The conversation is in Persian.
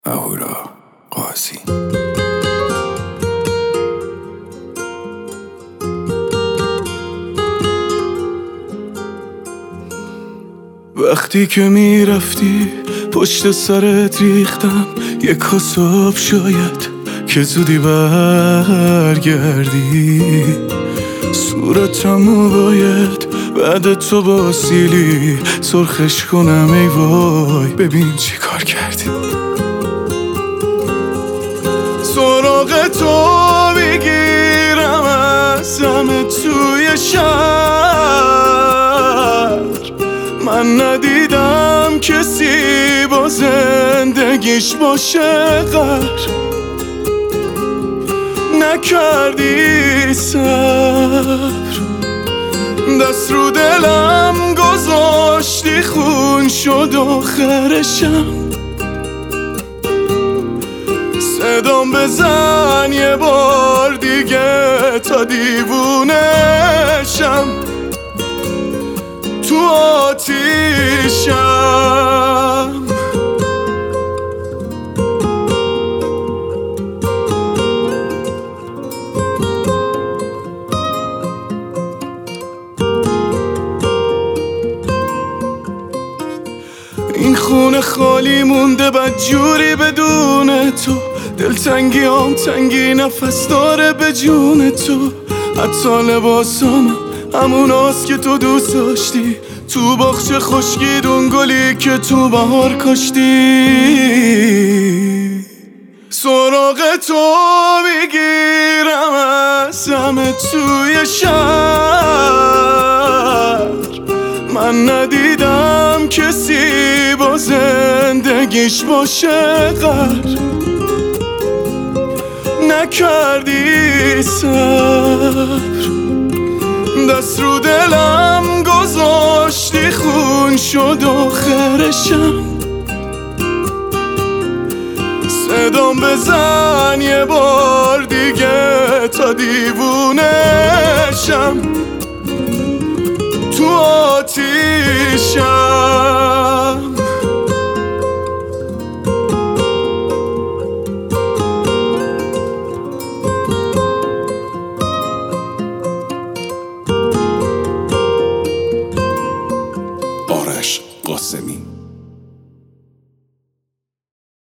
اهورا قاضی. وقتی که میرفتی پشت سرت ریختم یک حساب شاید که زودی برگردی. صورتمو باید بعد تو با سیلی سرخش کنم ای وای ببین چی کار کردی. سراغ تو بگیرم از همه توی شهر، من ندیدم کسی با زندگیش باشه غر. نکردی صبر، دست رو دلم گذاشتی خون شد آخرشم. صدام بزن یه بار دیگه تا دیوونشم، تو آتیشم. این خونه خالی مونده بدجوری بدون تو، دلتنگیام تنگی نفس داره به جون تو. حتی لباسام هموناست که تو دوست داشتی، تو باغچه خشکیدون گلی که تو بهار کاشتی. سراغ تو میگیرم از همه توی شهر، من ندیدم کسی با زندگیش باشه غر. نکردی صبر، دست رو دلم گذاشتی خون شد آخرشم. صدام بزن یه بار دیگه تا دیوونشم، تو آتیشم.